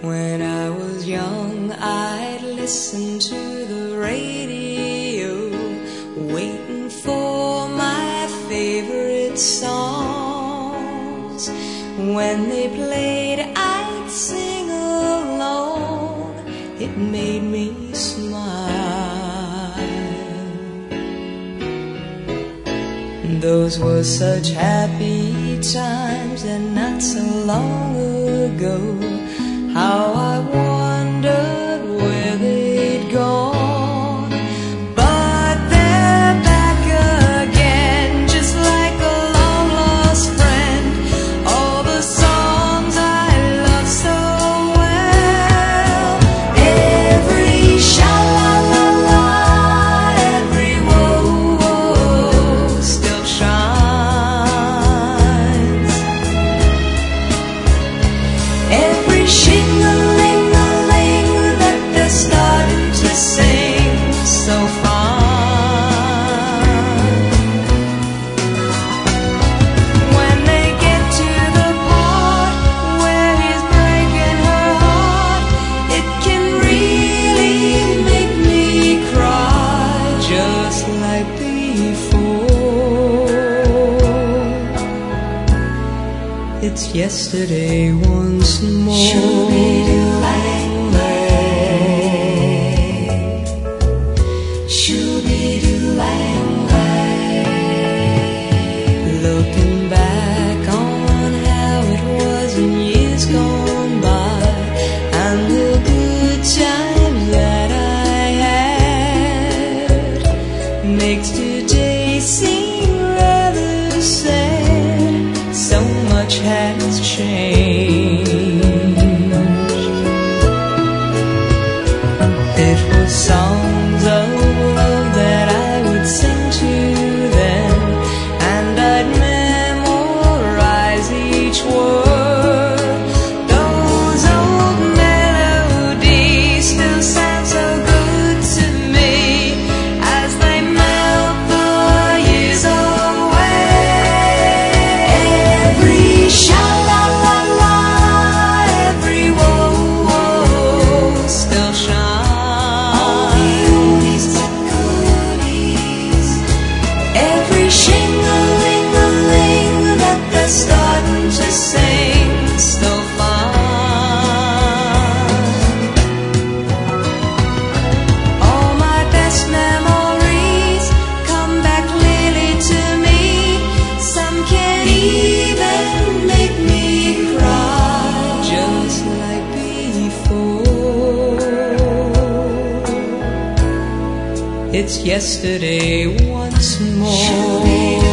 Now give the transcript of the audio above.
When I was young, I'd listen to the radio, waiting for my favorite songs. When they played, I'd sing along. It made me smile. Those were such happy times, and not so long ago. How I wondered where they'd gone. But they're back again, just like a long-lost friend. All the songs I love so well. Every sha-la-la-la, every whoa-whoa still shines. Every shing-a-ling-a-ling that they're starting to sing so fine. When they get to the part where he's breaking her heart, it can really make me cry, just like before. It's yesterday once more. Looking back on how it was in years gone by, and the good times that I had, makes today seem rather sad. So much has changed. It was songs of love that I would sing to them, and I'd memorize each word. Those old melodies still sound so good to me as they melt the years away. Every sha-la-la-la, every whoa-whoa still shines. All the oldies but goodies. Every shing-a-ling-a-ling that they're starting to sing still fine. All my best memories come back clearly to me. Some can even make me cry, just like before. It's yesterday once more.